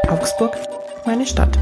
Augsburg, meine Stadt.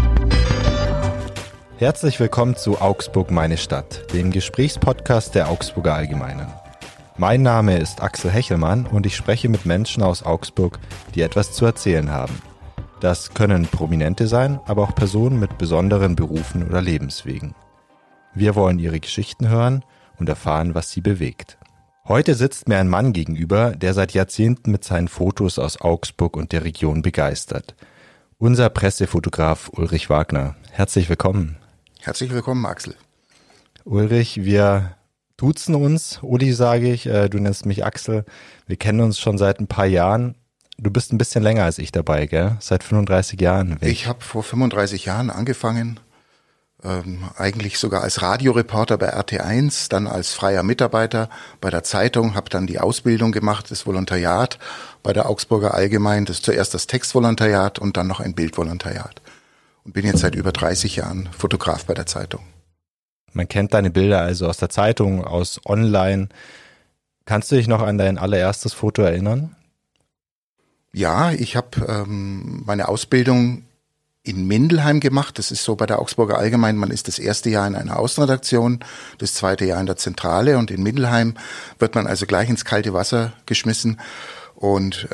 Herzlich willkommen zu Augsburg, meine Stadt, dem Gesprächspodcast der Augsburger Allgemeinen. Mein Name ist Axel Hechelmann und ich spreche mit Menschen aus Augsburg, die etwas zu erzählen haben. Das können Prominente sein, aber auch Personen mit besonderen Berufen oder Lebenswegen. Wir wollen ihre Geschichten hören und erfahren, was sie bewegt. Heute sitzt mir ein Mann gegenüber, der seit Jahrzehnten mit seinen Fotos aus Augsburg und der Region begeistert. Unser Pressefotograf Ulrich Wagner. Herzlich willkommen. Herzlich willkommen, Axel. Ulrich, wir duzen uns. Uli sage ich, du nennst mich Axel. Wir kennen uns schon seit ein paar Jahren. Du bist ein bisschen länger als ich dabei, gell? Seit 35 Jahren. Ich habe vor 35 Jahren angefangen, eigentlich sogar als Radioreporter bei RT1, dann als freier Mitarbeiter bei der Zeitung, habe dann die Ausbildung gemacht, das Volontariat bei der Augsburger Allgemein, das zuerst das Textvolontariat und dann noch ein Bildvolontariat. Und bin jetzt seit über 30 Jahren Fotograf bei der Zeitung. Man kennt deine Bilder also aus der Zeitung, aus online. Kannst du dich noch an dein allererstes Foto erinnern? Ja, ich habe meine Ausbildung in Mindelheim gemacht. Das ist so bei der Augsburger Allgemein. Man ist das erste Jahr in einer Außenredaktion, das zweite Jahr in der Zentrale und in Mindelheim wird man also gleich ins kalte Wasser geschmissen und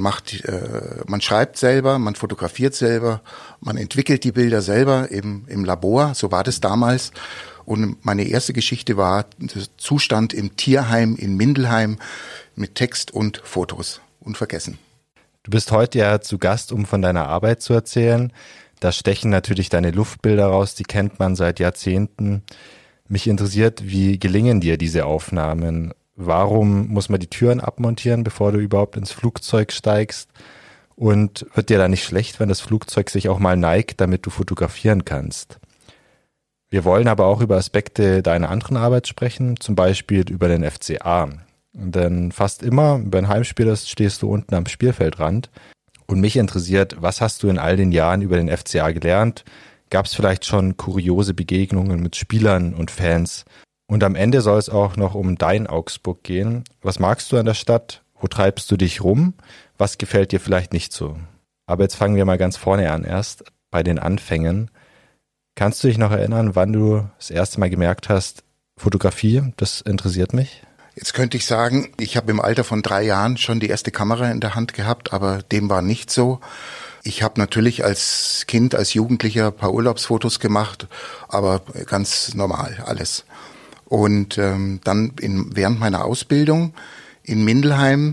man schreibt selber, man fotografiert selber, man entwickelt die Bilder selber im Labor. So war das damals. Und meine erste Geschichte war der Zustand im Tierheim in Mindelheim mit Text und Fotos. Unvergessen. Du bist heute ja zu Gast, um von deiner Arbeit zu erzählen. Da stechen natürlich deine Luftbilder raus, die kennt man seit Jahrzehnten. Mich interessiert, wie gelingen dir diese Aufnahmen? Warum muss man die Türen abmontieren, bevor du überhaupt ins Flugzeug steigst? Und wird dir da nicht schlecht, wenn das Flugzeug sich auch mal neigt, damit du fotografieren kannst? Wir wollen aber auch über Aspekte deiner anderen Arbeit sprechen, zum Beispiel über den FCA. Denn fast immer, wenn ein Heimspiel ist, stehst du unten am Spielfeldrand. Und mich interessiert, was hast du in all den Jahren über den FCA gelernt? Gab es vielleicht schon kuriose Begegnungen mit Spielern und Fans? Und am Ende soll es auch noch um dein Augsburg gehen. Was magst du an der Stadt? Wo treibst du dich rum? Was gefällt dir vielleicht nicht so? Aber jetzt fangen wir mal ganz vorne an, erst bei den Anfängen. Kannst du dich noch erinnern, wann du das erste Mal gemerkt hast, Fotografie, das interessiert mich? Jetzt könnte ich sagen, ich habe im Alter von 3 Jahren schon die erste Kamera in der Hand gehabt, aber dem war nicht so. Ich habe natürlich als Kind, als Jugendlicher ein paar Urlaubsfotos gemacht, aber ganz normal alles. Und dann während meiner Ausbildung in Mindelheim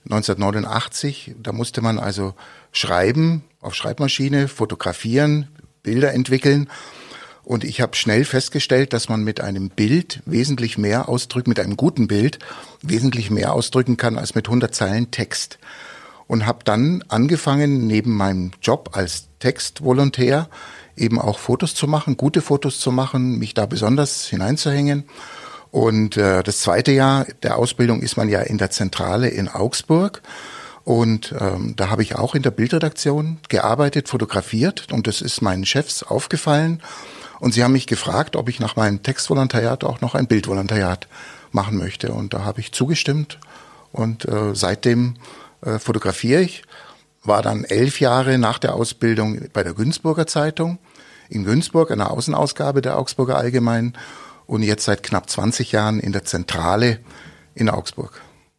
1989, da musste man also schreiben, auf Schreibmaschine, fotografieren, Bilder entwickeln. Und ich habe schnell festgestellt, dass man mit einem Bild wesentlich mehr ausdrücken, mit einem guten Bild wesentlich mehr ausdrücken kann als mit 100 Zeilen Text. Und habe dann angefangen, neben meinem Job als Textvolontär eben auch Fotos zu machen, gute Fotos zu machen, mich da besonders hineinzuhängen. Und das zweite Jahr der Ausbildung ist man ja in der Zentrale in Augsburg. Und da habe ich auch in der Bildredaktion gearbeitet, fotografiert. Und das ist meinen Chefs aufgefallen. Und sie haben mich gefragt, ob ich nach meinem Textvolontariat auch noch ein Bildvolontariat machen möchte. Und da habe ich zugestimmt und seitdem fotografiere ich. War dann 11 Jahre nach der Ausbildung bei der Günzburger Zeitung in Günzburg, einer Außenausgabe der Augsburger Allgemein und jetzt seit knapp 20 Jahren in der Zentrale in Augsburg.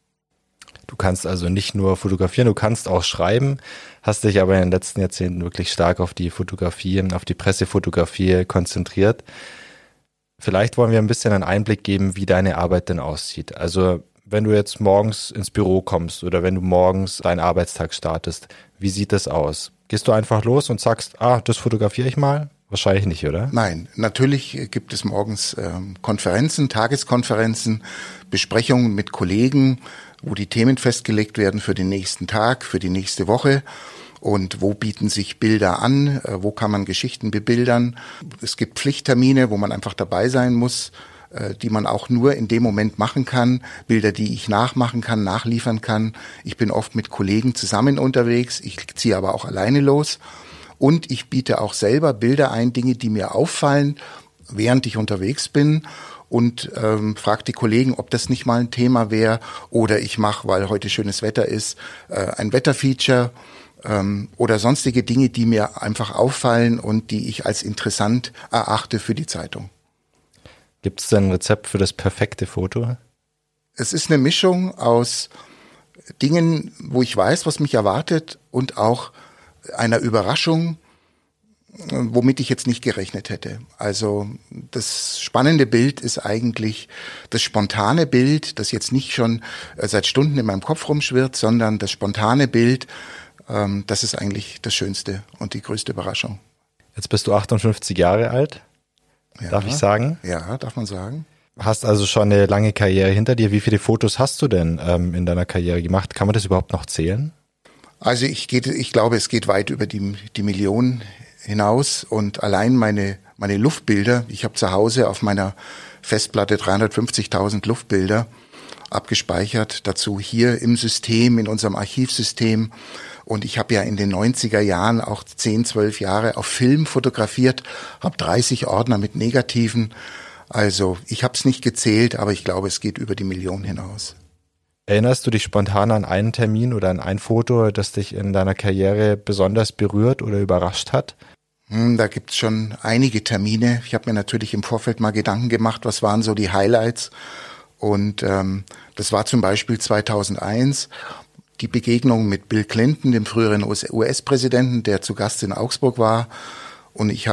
Du kannst also nicht nur fotografieren, du kannst auch schreiben, hast dich aber in den letzten Jahrzehnten wirklich stark auf die Fotografie, auf die Pressefotografie konzentriert. Vielleicht wollen wir ein bisschen einen Einblick geben, wie deine Arbeit denn aussieht. Also wenn du jetzt morgens ins Büro kommst oder wenn du morgens deinen Arbeitstag startest, wie sieht das aus? Gehst du einfach los und sagst, das fotografiere ich mal? Wahrscheinlich nicht, oder? Nein, natürlich gibt es morgens Konferenzen, Tageskonferenzen, Besprechungen mit Kollegen, wo die Themen festgelegt werden für den nächsten Tag, für die nächste Woche und wo bieten sich Bilder an, wo kann man Geschichten bebildern. Es gibt Pflichttermine, wo man einfach dabei sein muss, die man auch nur in dem Moment machen kann, Bilder, die ich nachmachen kann, nachliefern kann. Ich bin oft mit Kollegen zusammen unterwegs, ich ziehe aber auch alleine los und ich biete auch selber Bilder ein, Dinge, die mir auffallen, während ich unterwegs bin. Und frage die Kollegen, ob das nicht mal ein Thema wäre. Oder ich mache, weil heute schönes Wetter ist, ein Wetterfeature oder sonstige Dinge, die mir einfach auffallen und die ich als interessant erachte für die Zeitung. Gibt es denn ein Rezept für das perfekte Foto? Es ist eine Mischung aus Dingen, wo ich weiß, was mich erwartet, und auch einer Überraschung, womit ich jetzt nicht gerechnet hätte. Also das spannende Bild ist eigentlich das spontane Bild, das jetzt nicht schon seit Stunden in meinem Kopf rumschwirrt, sondern das spontane Bild, das ist eigentlich das Schönste und die größte Überraschung. Jetzt bist du 58 Jahre alt, Ja, darf ich sagen? Ja, darf man sagen. Hast also schon eine lange Karriere hinter dir. Wie viele Fotos hast du denn in deiner Karriere gemacht? Kann man das überhaupt noch zählen? Also ich glaube, es geht weit über die Millionen hinaus, und allein meine Luftbilder, ich habe zu Hause auf meiner Festplatte 350.000 Luftbilder abgespeichert, dazu hier im System, in unserem Archivsystem, und ich habe ja in den 90er Jahren auch 10, 12 Jahre auf Film fotografiert, habe 30 Ordner mit Negativen, also ich habe es nicht gezählt, aber ich glaube, es geht über die Millionen hinaus. Erinnerst du dich spontan an einen Termin oder an ein Foto, das dich in deiner Karriere besonders berührt oder überrascht hat? Da gibt's schon einige Termine. Ich habe mir natürlich im Vorfeld mal Gedanken gemacht, was waren so die Highlights. Und das war zum Beispiel 2001 die Begegnung mit Bill Clinton, dem früheren US-Präsidenten, der zu Gast in Augsburg war. Und ich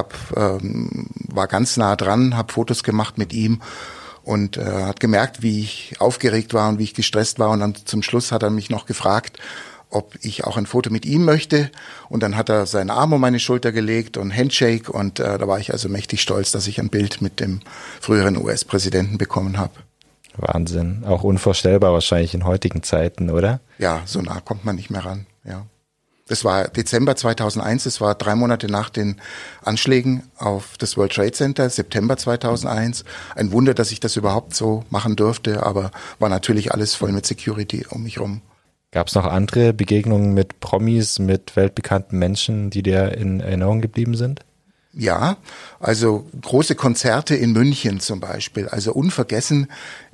war ganz nah dran, habe Fotos gemacht mit ihm und hat gemerkt, wie ich aufgeregt war und wie ich gestresst war. Und dann zum Schluss hat er mich noch gefragt, ob ich auch ein Foto mit ihm möchte. Und dann hat er seinen Arm um meine Schulter gelegt und Handshake. Und da war ich also mächtig stolz, dass ich ein Bild mit dem früheren US-Präsidenten bekommen habe. Wahnsinn. Auch unvorstellbar wahrscheinlich in heutigen Zeiten, oder? Ja, so nah kommt man nicht mehr ran, ja. Das war Dezember 2001, das war 3 Monate nach den Anschlägen auf das World Trade Center, September 2001. Ein Wunder, dass ich das überhaupt so machen durfte, aber war natürlich alles voll mit Security um mich rum. Gab es noch andere Begegnungen mit Promis, mit weltbekannten Menschen, die dir in Erinnerung geblieben sind? Ja, also große Konzerte in München zum Beispiel, also unvergessen,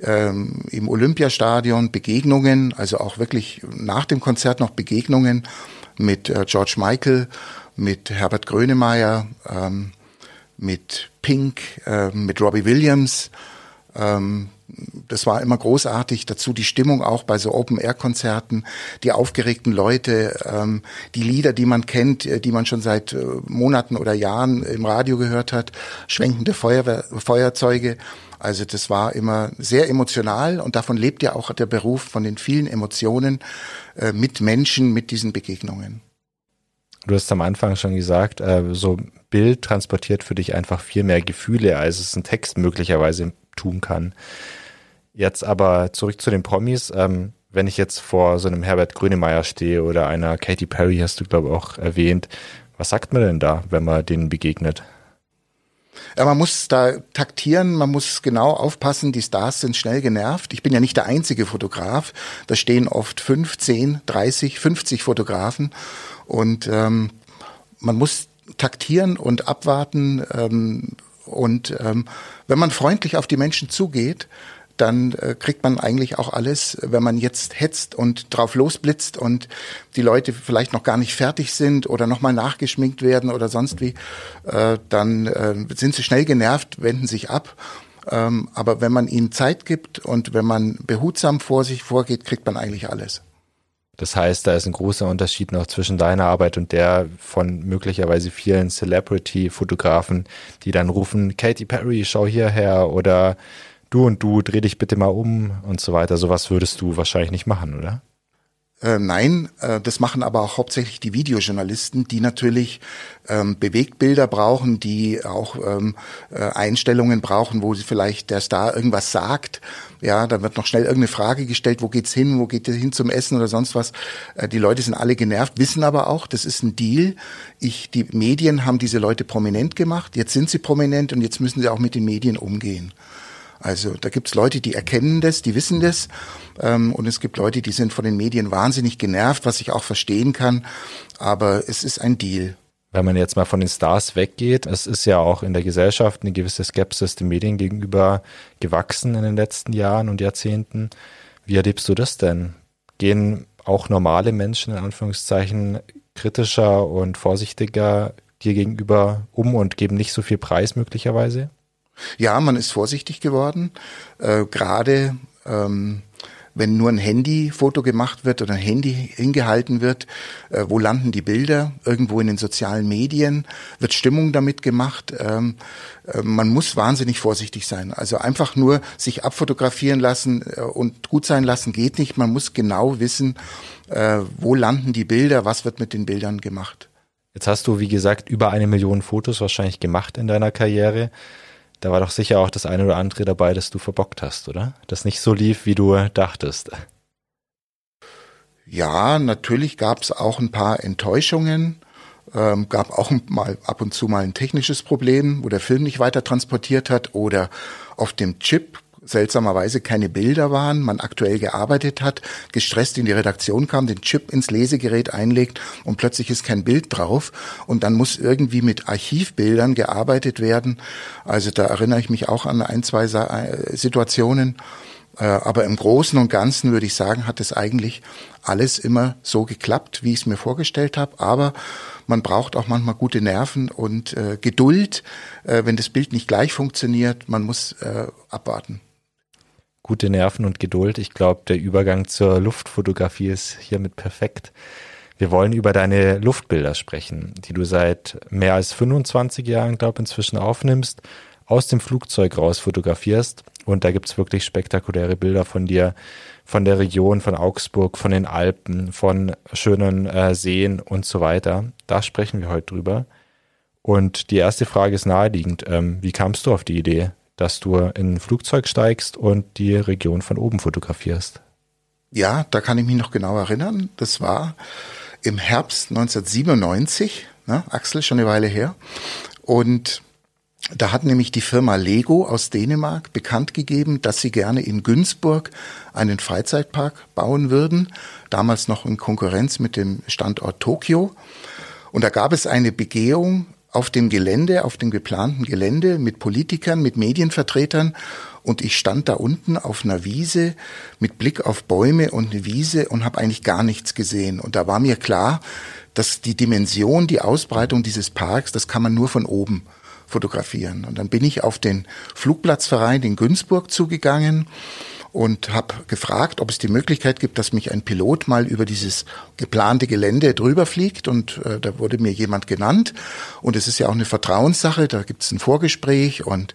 im Olympiastadion Begegnungen, also auch wirklich nach dem Konzert noch Begegnungen mit George Michael, mit Herbert Grönemeyer, mit Pink, mit Robbie Williams. Das war immer großartig. Dazu die Stimmung auch bei so Open-Air-Konzerten, die aufgeregten Leute, die Lieder, die man kennt, die man schon seit Monaten oder Jahren im Radio gehört hat, schwenkende Feuerzeuge. Also das war immer sehr emotional, und davon lebt ja auch der Beruf, von den vielen Emotionen mit Menschen, mit diesen Begegnungen. Du hast am Anfang schon gesagt, so Bild transportiert für dich einfach viel mehr Gefühle, als es ein Text möglicherweise tun kann. Jetzt aber zurück zu den Promis. Wenn ich jetzt vor so einem Herbert Grönemeyer stehe oder einer Katy Perry, hast du glaube ich auch erwähnt, was sagt man denn da, wenn man denen begegnet? Ja, man muss da taktieren, man muss genau aufpassen, die Stars sind schnell genervt. Ich bin ja nicht der einzige Fotograf, da stehen oft 5, 10, 30, 50 Fotografen, und man muss taktieren und abwarten, und wenn man freundlich auf die Menschen zugeht, dann kriegt man eigentlich auch alles. Wenn man jetzt hetzt und drauf losblitzt und die Leute vielleicht noch gar nicht fertig sind oder nochmal nachgeschminkt werden oder sonst wie, dann sind sie schnell genervt, wenden sich ab. Aber wenn man ihnen Zeit gibt und wenn man behutsam vor sich vorgeht, kriegt man eigentlich alles. Das heißt, da ist ein großer Unterschied noch zwischen deiner Arbeit und der von möglicherweise vielen Celebrity-Fotografen, die dann rufen, Katy Perry, schau hierher, oder du und du, dreh dich bitte mal um und so weiter. Sowas würdest du wahrscheinlich nicht machen, oder? Nein, das machen aber auch hauptsächlich die Videojournalisten, die natürlich Bewegtbilder brauchen, die auch Einstellungen brauchen, wo sie vielleicht der Star irgendwas sagt. Ja, da wird noch schnell irgendeine Frage gestellt, wo geht's hin, wo geht ihr hin zum Essen oder sonst was. Die Leute sind alle genervt, wissen aber auch, das ist ein Deal. Die Medien haben diese Leute prominent gemacht, jetzt sind sie prominent und jetzt müssen sie auch mit den Medien umgehen. Also da gibt's Leute, die erkennen das, die wissen das, und es gibt Leute, die sind von den Medien wahnsinnig genervt, was ich auch verstehen kann, aber es ist ein Deal. Wenn man jetzt mal von den Stars weggeht, es ist ja auch in der Gesellschaft eine gewisse Skepsis den Medien gegenüber gewachsen in den letzten Jahren und Jahrzehnten. Wie erlebst du das denn? Gehen auch normale Menschen in Anführungszeichen kritischer und vorsichtiger dir gegenüber und geben nicht so viel Preis möglicherweise? Ja, man ist vorsichtig geworden, gerade wenn nur ein Handyfoto gemacht wird oder ein Handy hingehalten wird, wo landen die Bilder? Irgendwo in den sozialen Medien wird Stimmung damit gemacht. Man muss wahnsinnig vorsichtig sein. Also einfach nur sich abfotografieren lassen und gut sein lassen geht nicht. Man muss genau wissen, wo landen die Bilder, was wird mit den Bildern gemacht. Jetzt hast du, wie gesagt, über 1 Million Fotos wahrscheinlich gemacht in deiner Karriere. Da war doch sicher auch das eine oder andere dabei, das du verbockt hast, oder? Das nicht so lief, wie du dachtest. Ja, natürlich gab es auch ein paar Enttäuschungen. Gab auch mal ab und zu mal ein technisches Problem, wo der Film nicht weiter transportiert hat oder auf dem Chip seltsamerweise keine Bilder waren, man aktuell gearbeitet hat, gestresst in die Redaktion kam, den Chip ins Lesegerät einlegt und plötzlich ist kein Bild drauf und dann muss irgendwie mit Archivbildern gearbeitet werden. Also da erinnere ich mich auch an 1, 2 Situationen. Aber im Großen und Ganzen würde ich sagen, hat es eigentlich alles immer so geklappt, wie ich es mir vorgestellt habe. Aber man braucht auch manchmal gute Nerven und Geduld, wenn das Bild nicht gleich funktioniert. Man muss abwarten. Gute Nerven und Geduld. Ich glaube, der Übergang zur Luftfotografie ist hiermit perfekt. Wir wollen über deine Luftbilder sprechen, die du seit mehr als 25 Jahren, glaube ich, inzwischen aufnimmst, aus dem Flugzeug raus fotografierst. Und da gibt's wirklich spektakuläre Bilder von dir, von der Region, von Augsburg, von den Alpen, von schönen Seen und so weiter. Da sprechen wir heute drüber. Und die erste Frage ist naheliegend. Wie kamst du auf die Idee, dass du in ein Flugzeug steigst und die Region von oben fotografierst? Ja, da kann ich mich noch genau erinnern. Das war im Herbst 1997, ne, Axel, schon eine Weile her. Und da hat nämlich die Firma Lego aus Dänemark bekannt gegeben, dass sie gerne in Günzburg einen Freizeitpark bauen würden. Damals noch in Konkurrenz mit dem Standort Tokio. Und da gab es eine Begehung auf dem Gelände, auf dem geplanten Gelände mit Politikern, mit Medienvertretern. Und ich stand da unten auf einer Wiese mit Blick auf Bäume und eine Wiese und habe eigentlich gar nichts gesehen. Und da war mir klar, dass die Dimension, die Ausbreitung dieses Parks, das kann man nur von oben fotografieren. Und dann bin ich auf den Flugplatzverein in Günzburg zugegangen und habe gefragt, ob es die Möglichkeit gibt, dass mich ein Pilot mal über dieses geplante Gelände drüber fliegt. Und da wurde mir jemand genannt. Und es ist ja auch eine Vertrauenssache, da gibt es ein Vorgespräch und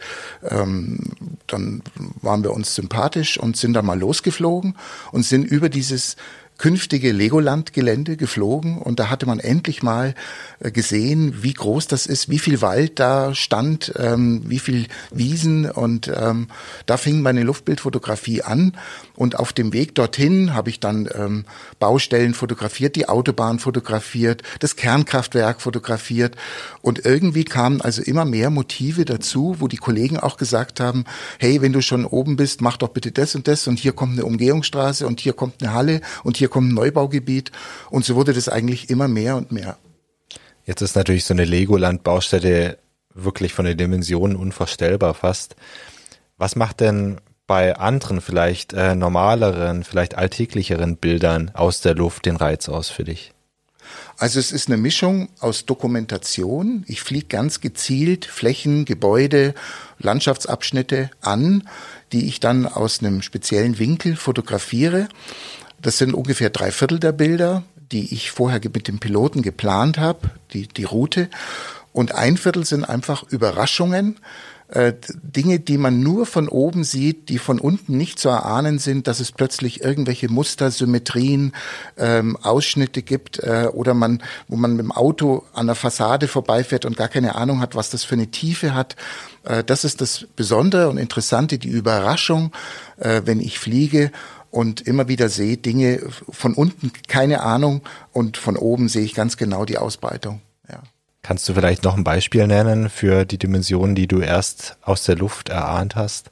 dann waren wir uns sympathisch und sind da mal losgeflogen und sind über dieses künftige Legoland-Gelände geflogen und da hatte man endlich mal gesehen, wie groß das ist, wie viel Wald da stand, wie viel Wiesen und da fing meine Luftbildfotografie an und auf dem Weg dorthin habe ich dann Baustellen fotografiert, die Autobahn fotografiert, das Kernkraftwerk fotografiert und irgendwie kamen also immer mehr Motive dazu, wo die Kollegen auch gesagt haben, hey, wenn du schon oben bist, mach doch bitte das und hier kommt eine Umgehungsstraße und hier kommt eine Halle und hier kommt ein Neubaugebiet und so wurde das eigentlich immer mehr und mehr. Jetzt ist natürlich so eine Legoland-Baustelle wirklich von den Dimensionen unvorstellbar fast. Was macht denn bei anderen vielleicht normaleren, vielleicht alltäglicheren Bildern aus der Luft den Reiz aus für dich? Also es ist eine Mischung aus Dokumentation. Ich fliege ganz gezielt Flächen, Gebäude, Landschaftsabschnitte an, die ich dann aus einem speziellen Winkel fotografiere. Das sind ungefähr 3/4 der Bilder, die ich vorher mit dem Piloten geplant habe, die Route. Und 1/4 sind einfach Überraschungen, Dinge, die man nur von oben sieht, die von unten nicht zu erahnen sind, dass es plötzlich irgendwelche Muster, Symmetrien, Ausschnitte gibt oder wo man mit dem Auto an der Fassade vorbeifährt und gar keine Ahnung hat, was das für eine Tiefe hat. Das ist das Besondere und Interessante, die Überraschung, wenn ich fliege und immer wieder sehe Dinge von unten, keine Ahnung, und von oben sehe ich ganz genau die Ausbreitung. Ja. Kannst du vielleicht noch ein Beispiel nennen für die Dimensionen, die du erst aus der Luft erahnt hast?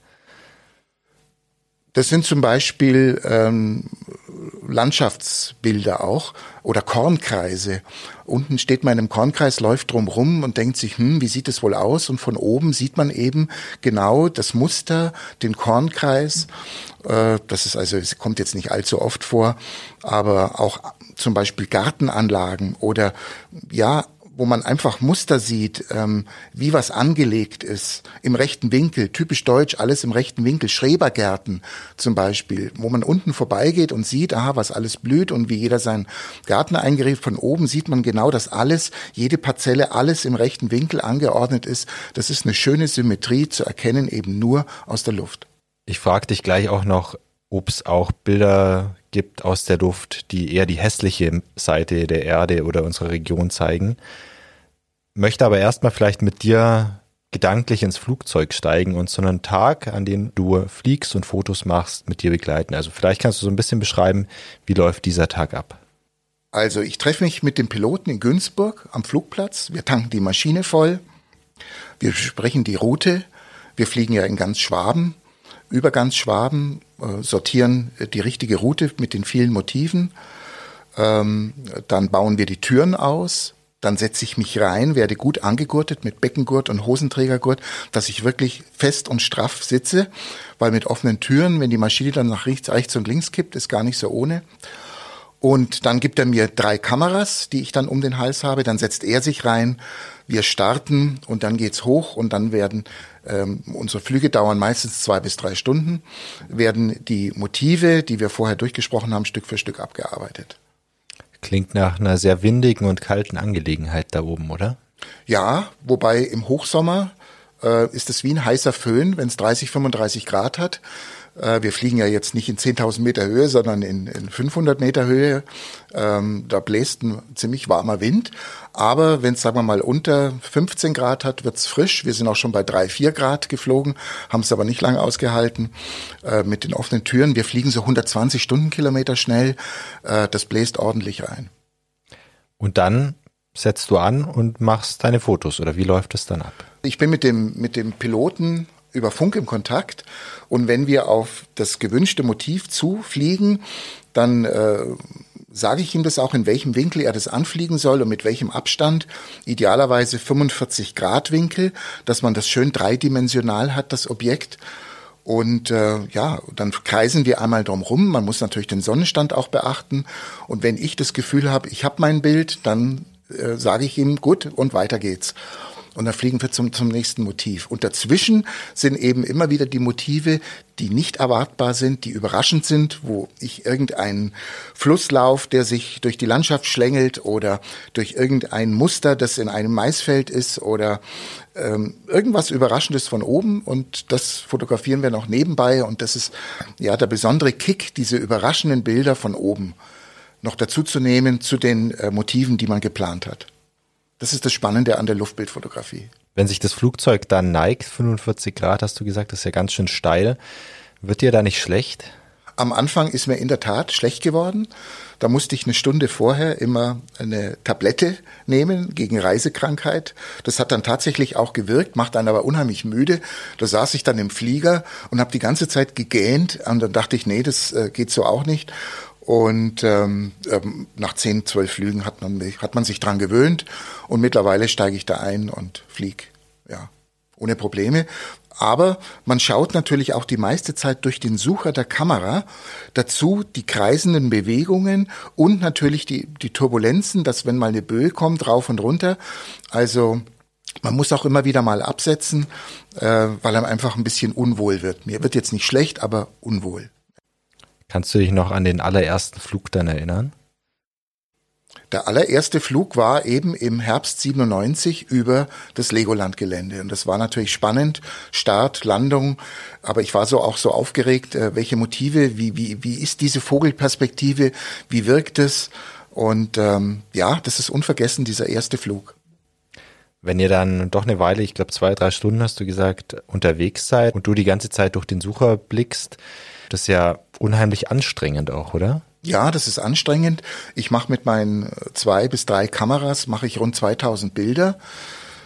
Das sind zum Beispiel Landschaftsbilder auch oder Kornkreise. Unten steht man in einem Kornkreis, läuft drum rum und denkt sich, wie sieht es wohl aus? Und von oben sieht man eben genau das Muster, den Kornkreis. Das ist also, es kommt jetzt nicht allzu oft vor, aber auch zum Beispiel Gartenanlagen oder ja, wo man einfach Muster sieht, wie was angelegt ist, im rechten Winkel, typisch deutsch, alles im rechten Winkel, Schrebergärten zum Beispiel, wo man unten vorbeigeht und sieht, aha, was alles blüht und wie jeder seinen Garten eingerichtet. Von oben sieht man genau, dass alles, jede Parzelle, alles im rechten Winkel angeordnet ist. Das ist eine schöne Symmetrie zu erkennen, eben nur aus der Luft. Ich frage dich gleich auch noch, ob es auch Bilder gibt aus der Luft, die eher die hässliche Seite der Erde oder unserer Region zeigen. Möchte aber erstmal vielleicht mit dir gedanklich ins Flugzeug steigen und so einen Tag, an dem du fliegst und Fotos machst, mit dir begleiten. Also vielleicht kannst du so ein bisschen beschreiben, wie läuft dieser Tag ab? Also ich treffe mich mit dem Piloten in Günzburg am Flugplatz. Wir tanken die Maschine voll. Wir besprechen die Route. Wir fliegen ja in ganz Schwaben, über ganz Schwaben, sortieren die richtige Route mit den vielen Motiven. Dann bauen wir die Türen aus. Dann setze ich mich rein, werde gut angegurtet mit Beckengurt und Hosenträgergurt, dass ich wirklich fest und straff sitze, weil mit offenen Türen, wenn die Maschine dann nach rechts und links kippt, ist gar nicht so ohne. Und dann gibt er mir 3 Kameras, die ich dann um den Hals habe. Dann setzt er sich rein, wir starten und dann geht's hoch und dann werden unsere Flüge dauern meistens 2 bis 3 Stunden, werden die Motive, die wir vorher durchgesprochen haben, Stück für Stück abgearbeitet. Klingt nach einer sehr windigen und kalten Angelegenheit da oben, oder? Ja, wobei im Hochsommer ist es wie ein heißer Föhn, wenn es 30, 35 Grad hat. Wir fliegen ja jetzt nicht in 10.000 Meter Höhe, sondern in 500 Meter Höhe. Da bläst ein ziemlich warmer Wind. Aber wenn es, sagen wir mal, unter 15 Grad hat, wird's frisch. Wir sind auch schon bei 3, 4 Grad geflogen, haben es aber nicht lange ausgehalten mit den offenen Türen. Wir fliegen so 120 Stundenkilometer schnell. Das bläst ordentlich rein. Und dann setzt du an und machst deine Fotos, oder wie läuft es dann ab? Ich bin mit dem Piloten über Funk im Kontakt und wenn wir auf das gewünschte Motiv zufliegen, dann sage ich ihm das auch, in welchem Winkel er das anfliegen soll und mit welchem Abstand, idealerweise 45 Grad Winkel, dass man das schön dreidimensional hat, das Objekt. Und dann kreisen wir einmal drum rum. Man muss natürlich den Sonnenstand auch beachten. Und wenn ich das Gefühl habe, ich habe mein Bild, dann sage ich ihm, gut, und weiter geht's. Und dann fliegen wir zum nächsten Motiv. Und dazwischen sind eben immer wieder die Motive, die nicht erwartbar sind, die überraschend sind, wo ich irgendeinen Flusslauf, der sich durch die Landschaft schlängelt oder durch irgendein Muster, das in einem Maisfeld ist oder irgendwas Überraschendes von oben. Und das fotografieren wir noch nebenbei. Und das ist ja der besondere Kick, diese überraschenden Bilder von oben noch dazu zu nehmen zu den Motiven, die man geplant hat. Das ist das Spannende an der Luftbildfotografie. Wenn sich das Flugzeug dann neigt, 45 Grad, hast du gesagt, das ist ja ganz schön steil. Wird dir da nicht schlecht? Am Anfang ist mir in der Tat schlecht geworden. Da musste ich eine Stunde vorher immer eine Tablette nehmen gegen Reisekrankheit. Das hat dann tatsächlich auch gewirkt, macht einen aber unheimlich müde. Da saß ich dann im Flieger und habe die ganze Zeit gegähnt. Und dann dachte ich, nee, das geht so auch nicht. Und nach 10, 12 Flügen hat man sich dran gewöhnt und mittlerweile steige ich da ein und fliege, ja, ohne Probleme. Aber man schaut natürlich auch die meiste Zeit durch den Sucher der Kamera, dazu die kreisenden Bewegungen und natürlich die Turbulenzen, dass wenn mal eine Böe kommt, rauf und runter. Also man muss auch immer wieder mal absetzen, weil einem einfach ein bisschen unwohl wird. Mir wird jetzt nicht schlecht, aber unwohl. Kannst du dich noch an den allerersten Flug dann erinnern? Der allererste Flug war eben im Herbst 97 über das Legoland-Gelände. Und das war natürlich spannend. Start, Landung. Aber ich war auch so aufgeregt, welche Motive, wie ist diese Vogelperspektive, wie wirkt es? Und das ist unvergessen, dieser erste Flug. Wenn ihr dann doch eine Weile, ich glaube 2, 3 Stunden hast du gesagt, unterwegs seid und du die ganze Zeit durch den Sucher blickst, das ist ja unheimlich anstrengend auch, oder? Ja, das ist anstrengend. Ich mache mit meinen 2 bis 3 Kameras, mache ich rund 2000 Bilder.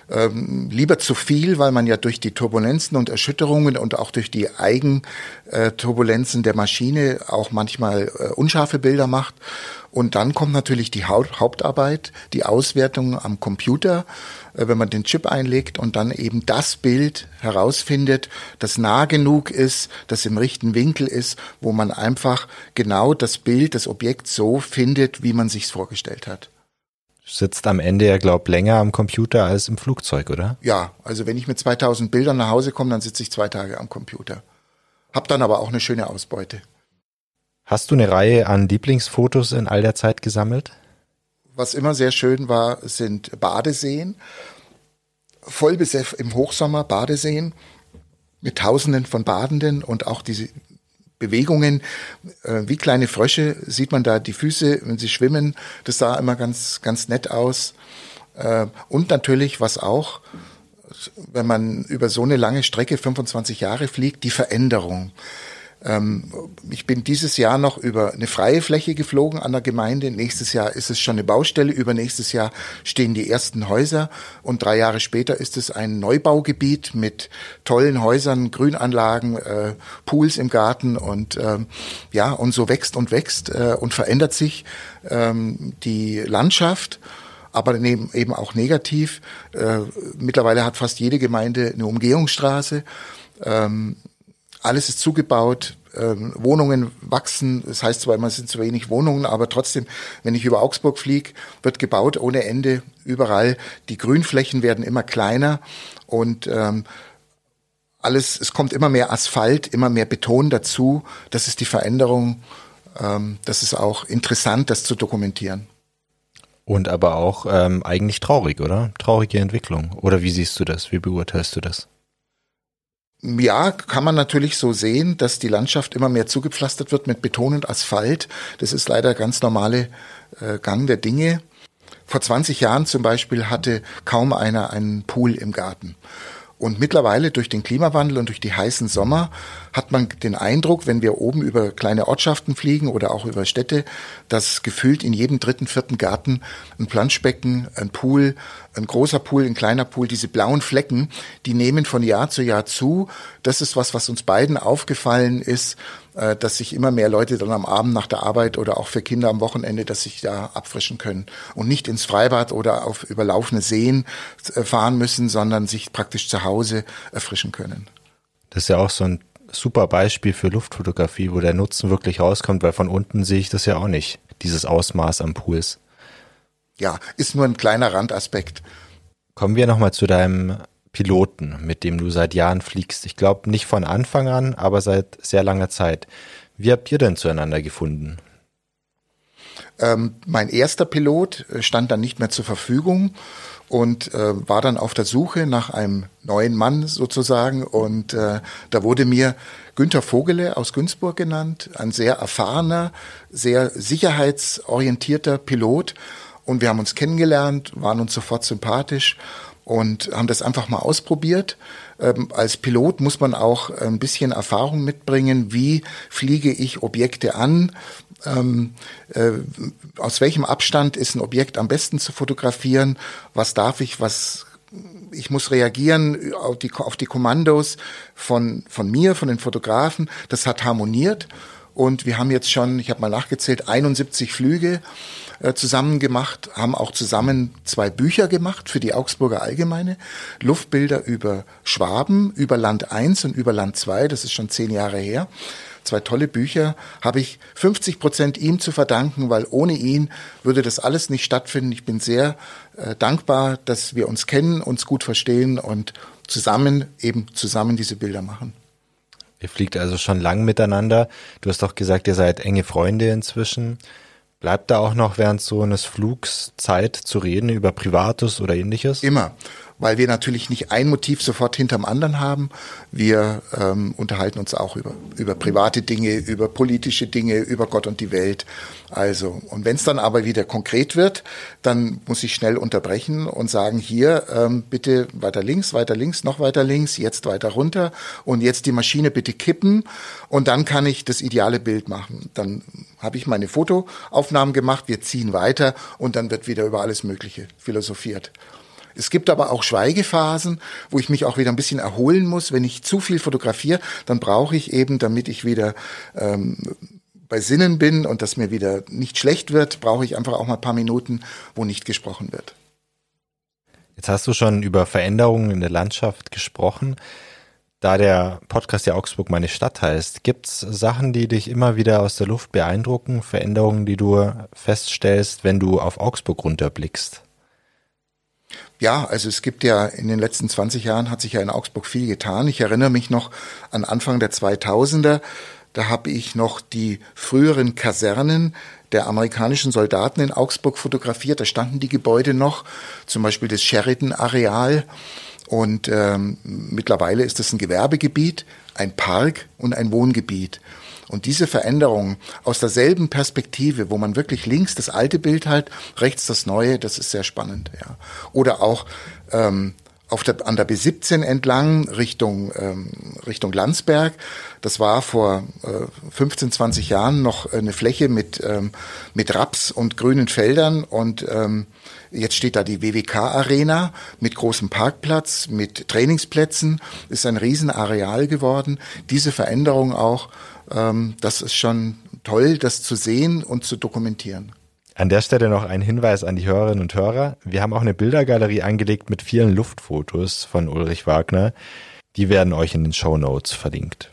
Lieber zu viel, weil man ja durch die Turbulenzen und Erschütterungen und auch durch die Eigenturbulenzen der Maschine auch manchmal unscharfe Bilder macht. Und dann kommt natürlich die Hauptarbeit, die Auswertung am Computer, wenn man den Chip einlegt und dann eben das Bild herausfindet, das nah genug ist, das im richtigen Winkel ist, wo man einfach genau das Bild, das Objekt so findet, wie man sich's vorgestellt hat. Sitzt am Ende ja, länger am Computer als im Flugzeug, oder? Ja, also wenn ich mit 2000 Bildern nach Hause komme, dann sitze ich 2 Tage am Computer. Hab dann aber auch eine schöne Ausbeute. Hast du eine Reihe an Lieblingsfotos in all der Zeit gesammelt? Was immer sehr schön war, sind Badeseen. Voll bis im Hochsommer Badeseen mit Tausenden von Badenden und auch diese Bewegungen, wie kleine Frösche, sieht man da die Füße, wenn sie schwimmen. Das sah immer ganz, ganz nett aus. Und natürlich, was auch, wenn man über so eine lange Strecke 25 Jahre fliegt, die Veränderung. Ich bin dieses Jahr noch über eine freie Fläche geflogen an der Gemeinde. Nächstes Jahr ist es schon eine Baustelle. Übernächstes Jahr stehen die ersten Häuser. Und 3 Jahre später ist es ein Neubaugebiet mit tollen Häusern, Grünanlagen, Pools im Garten. Und und so wächst und verändert sich die Landschaft. Aber eben auch negativ. Mittlerweile hat fast jede Gemeinde eine Umgehungsstraße. Alles ist zugebaut, Wohnungen wachsen, das heißt zwar immer, es sind zu wenig Wohnungen, aber trotzdem, wenn ich über Augsburg fliege, wird gebaut ohne Ende, überall. Die Grünflächen werden immer kleiner und es kommt immer mehr Asphalt, immer mehr Beton dazu. Das ist die Veränderung, das ist auch interessant, das zu dokumentieren. Und aber auch eigentlich traurig, oder? Traurige Entwicklung. Oder wie siehst du das? Wie beurteilst du das? Ja, kann man natürlich so sehen, dass die Landschaft immer mehr zugepflastert wird mit Beton und Asphalt. Das ist leider ganz normale Gang der Dinge. Vor 20 Jahren zum Beispiel hatte kaum einer einen Pool im Garten. Und mittlerweile durch den Klimawandel und durch die heißen Sommer hat man den Eindruck, wenn wir oben über kleine Ortschaften fliegen oder auch über Städte, dass gefühlt in jedem 3., 4. Garten ein Planschbecken, ein Pool, ein großer Pool, ein kleiner Pool, diese blauen Flecken, die nehmen von Jahr zu Jahr zu. Das ist was uns beiden aufgefallen ist, dass sich immer mehr Leute dann am Abend nach der Arbeit oder auch für Kinder am Wochenende, dass sich da abfrischen können und nicht ins Freibad oder auf überlaufene Seen fahren müssen, sondern sich praktisch zu Hause erfrischen können. Das ist ja auch so ein super Beispiel für Luftfotografie, wo der Nutzen wirklich rauskommt, weil von unten sehe ich das ja auch nicht, dieses Ausmaß am Pools. Ja, ist nur ein kleiner Randaspekt. Kommen wir nochmal zu deinem Piloten, mit dem du seit Jahren fliegst. Ich glaube nicht von Anfang an, aber seit sehr langer Zeit. Wie habt ihr denn zueinander gefunden? Mein erster Pilot stand dann nicht mehr zur Verfügung und war dann auf der Suche nach einem neuen Mann sozusagen. Und da wurde mir Günther Vogele aus Günzburg genannt, ein sehr erfahrener, sehr sicherheitsorientierter Pilot. Und wir haben uns kennengelernt, waren uns sofort sympathisch und haben das einfach mal ausprobiert. Als Pilot muss man auch ein bisschen Erfahrung mitbringen, wie fliege ich Objekte an, aus welchem Abstand ist ein Objekt am besten zu fotografieren, was darf ich, ich muss reagieren auf die Kommandos von mir, von den Fotografen. Das hat harmoniert und wir haben jetzt schon, ich habe mal nachgezählt, 71 Flüge zusammen gemacht, haben auch zusammen 2 Bücher gemacht für die Augsburger Allgemeine. Luftbilder über Schwaben, über Land 1 und über Land 2, das ist schon 10 Jahre her. 2 tolle Bücher, habe ich 50% ihm zu verdanken, weil ohne ihn würde das alles nicht stattfinden. Ich bin sehr dankbar, dass wir uns kennen, uns gut verstehen und zusammen diese Bilder machen. Ihr fliegt also schon lang miteinander. Du hast doch gesagt, ihr seid enge Freunde inzwischen. Bleibt da auch noch während so eines Flugs Zeit zu reden über Privates oder Ähnliches? Immer, weil wir natürlich nicht ein Motiv sofort hinterm anderen haben. Wir unterhalten uns auch über private Dinge, über politische Dinge, über Gott und die Welt. Also, und wenn es dann aber wieder konkret wird, dann muss ich schnell unterbrechen und sagen, hier, bitte weiter links, noch weiter links, jetzt weiter runter und jetzt die Maschine bitte kippen und dann kann ich das ideale Bild machen. Dann habe ich meine Fotoaufnahmen gemacht, wir ziehen weiter und dann wird wieder über alles Mögliche philosophiert. Es gibt aber auch Schweigephasen, wo ich mich auch wieder ein bisschen erholen muss. Wenn ich zu viel fotografiere, dann brauche ich eben, damit ich wieder bei Sinnen bin und dass mir wieder nicht schlecht wird, brauche ich einfach auch mal ein paar Minuten, wo nicht gesprochen wird. Jetzt hast du schon über Veränderungen in der Landschaft gesprochen. Da der Podcast ja Augsburg meine Stadt heißt, gibt's Sachen, die dich immer wieder aus der Luft beeindrucken, Veränderungen, die du feststellst, wenn du auf Augsburg runterblickst? Ja, also es gibt ja in den letzten 20 Jahren hat sich ja in Augsburg viel getan. Ich erinnere mich noch an Anfang der 2000er. Da habe ich noch die früheren Kasernen der amerikanischen Soldaten in Augsburg fotografiert. Da standen die Gebäude noch, zum Beispiel das Sheridan-Areal. Und mittlerweile ist es ein Gewerbegebiet, ein Park und ein Wohngebiet. Und diese Veränderung aus derselben Perspektive, wo man wirklich links das alte Bild hat, rechts das neue, das ist sehr spannend. Ja. Oder auch an der B17 entlang Richtung Landsberg. Das war vor 15, 20 Jahren noch eine Fläche mit Raps und grünen Feldern und jetzt steht da die WWK-Arena mit großem Parkplatz, mit Trainingsplätzen. Ist ein Riesenareal geworden. Diese Veränderung auch, das ist schon toll, das zu sehen und zu dokumentieren. An der Stelle noch ein Hinweis an die Hörerinnen und Hörer. Wir haben auch eine Bildergalerie angelegt mit vielen Luftfotos von Ulrich Wagner. Die werden euch in den Shownotes verlinkt.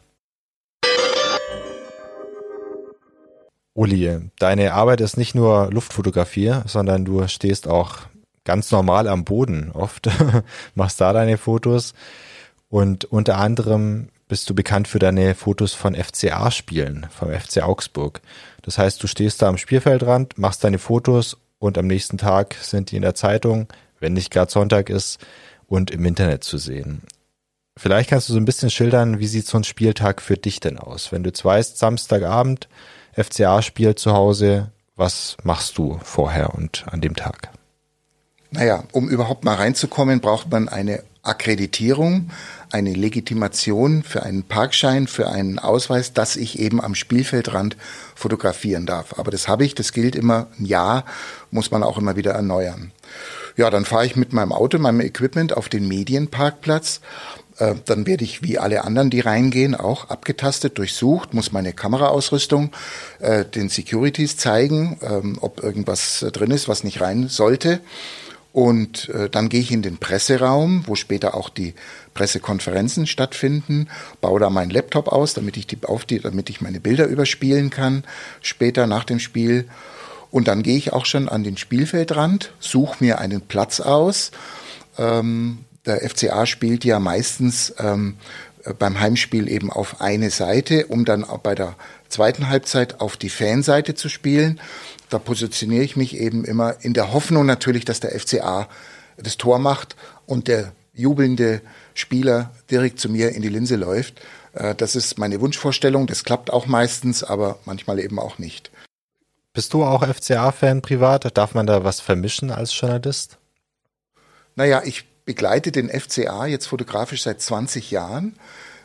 Uli, deine Arbeit ist nicht nur Luftfotografie, sondern du stehst auch ganz normal am Boden oft, machst da deine Fotos und unter anderem bist du bekannt für deine Fotos von FCA-Spielen, vom FC Augsburg. Das heißt, du stehst da am Spielfeldrand, machst deine Fotos und am nächsten Tag sind die in der Zeitung, wenn nicht gerade Sonntag ist, und im Internet zu sehen. Vielleicht kannst du so ein bisschen schildern, wie sieht so ein Spieltag für dich denn aus? Wenn du jetzt weißt, Samstagabend, FCA-Spiel zu Hause, was machst du vorher und an dem Tag? Naja, um überhaupt mal reinzukommen, braucht man eine Akkreditierung, eine Legitimation für einen Parkschein, für einen Ausweis, dass ich eben am Spielfeldrand fotografieren darf. Aber das habe ich, das gilt immer ein Jahr, muss man auch immer wieder erneuern. Ja, dann fahre ich mit meinem Auto, meinem Equipment auf den Medienparkplatz. Dann werde ich wie alle anderen, die reingehen, auch abgetastet, durchsucht, muss meine Kameraausrüstung den Securities zeigen, ob irgendwas drin ist, was nicht rein sollte. Und dann gehe ich in den Presseraum, wo später auch die Pressekonferenzen stattfinden, baue da meinen Laptop aus, damit ich meine Bilder überspielen kann, später nach dem Spiel. Und dann gehe ich auch schon an den Spielfeldrand, suche mir einen Platz aus. Der FCA spielt ja meistens beim Heimspiel eben auf eine Seite, um dann auch bei der zweiten Halbzeit auf die Fanseite zu spielen. Da positioniere ich mich eben immer in der Hoffnung natürlich, dass der FCA das Tor macht und der jubelnde Spieler direkt zu mir in die Linse läuft. Das ist meine Wunschvorstellung. Das klappt auch meistens, aber manchmal eben auch nicht. Bist du auch FCA-Fan privat? Darf man da was vermischen als Journalist? Naja, ich begleite den FCA jetzt fotografisch seit 20 Jahren.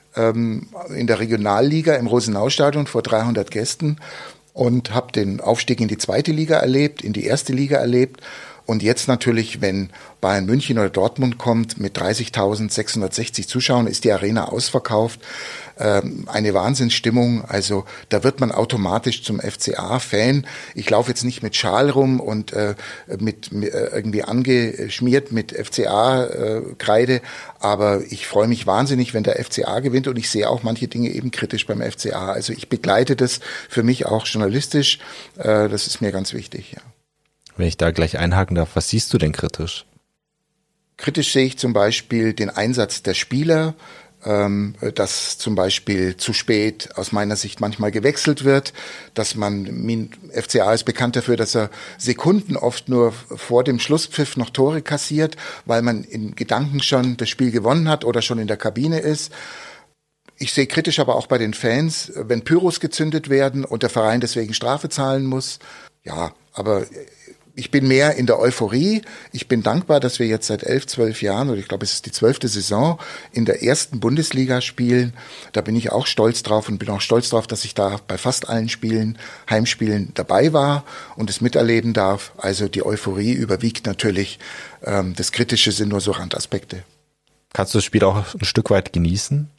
In der Regionalliga im Rosenau-Stadion vor 300 Gästen und habe den Aufstieg in die zweite Liga erlebt, in die erste Liga erlebt. Und jetzt natürlich, wenn Bayern München oder Dortmund kommt mit 30.660 Zuschauern, ist die Arena ausverkauft. Eine Wahnsinnsstimmung. Also da wird man automatisch zum FCA-Fan. Ich laufe jetzt nicht mit Schal rum und mit irgendwie angeschmiert mit FCA-Kreide. Aber ich freue mich wahnsinnig, wenn der FCA gewinnt. Und ich sehe auch manche Dinge eben kritisch beim FCA. Also ich begleite das für mich auch journalistisch. Das ist mir ganz wichtig, ja. Wenn ich da gleich einhaken darf, was siehst du denn kritisch? Kritisch sehe ich zum Beispiel den Einsatz der Spieler, dass zum Beispiel zu spät aus meiner Sicht manchmal gewechselt wird, dass FCA ist bekannt dafür, dass er Sekunden oft nur vor dem Schlusspfiff noch Tore kassiert, weil man in Gedanken schon das Spiel gewonnen hat oder schon in der Kabine ist. Ich sehe kritisch aber auch bei den Fans, wenn Pyros gezündet werden und der Verein deswegen Strafe zahlen muss. Ja, aber Ich bin mehr in der Euphorie. Ich bin dankbar, dass wir jetzt seit 11, 12 Jahren, oder ich glaube, es ist die 12. Saison, in der ersten Bundesliga spielen. Da bin ich auch stolz drauf und bin auch stolz drauf, dass ich da bei fast allen Spielen, Heimspielen dabei war und es miterleben darf. Also die Euphorie überwiegt natürlich. Das Kritische sind nur so Randaspekte. Kannst du das Spiel auch ein Stück weit genießen?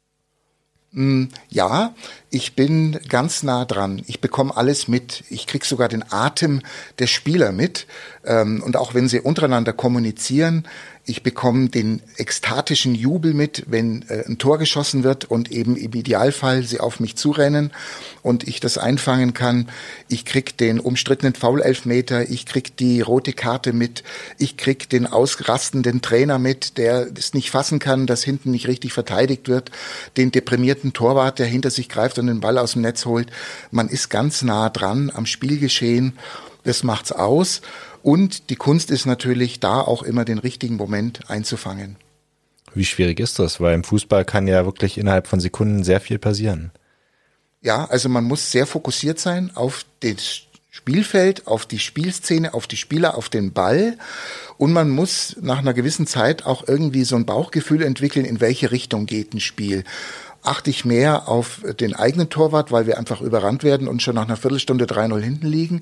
Ja, ich bin ganz nah dran. Ich bekomme alles mit. Ich krieg sogar den Atem der Spieler mit. Und auch wenn sie untereinander kommunizieren, ich bekomme den ekstatischen Jubel mit, wenn ein Tor geschossen wird und eben im Idealfall sie auf mich zurennen und ich das einfangen kann. Ich krieg den umstrittenen Foul-Elfmeter, ich krieg die rote Karte mit, ich krieg den ausrastenden Trainer mit, der es nicht fassen kann, dass hinten nicht richtig verteidigt wird, den deprimierten Torwart, der hinter sich greift und den Ball aus dem Netz holt. Man ist ganz nah dran am Spielgeschehen. Das macht's aus. Und die Kunst ist natürlich, da auch immer den richtigen Moment einzufangen. Wie schwierig ist das? Weil im Fußball kann ja wirklich innerhalb von Sekunden sehr viel passieren. Ja, also man muss sehr fokussiert sein auf das Spielfeld, auf die Spielszene, auf die Spieler, auf den Ball. Und man muss nach einer gewissen Zeit auch irgendwie so ein Bauchgefühl entwickeln, in welche Richtung geht ein Spiel. Achte ich mehr auf den eigenen Torwart, weil wir einfach überrannt werden und schon nach einer Viertelstunde 3-0 hinten liegen?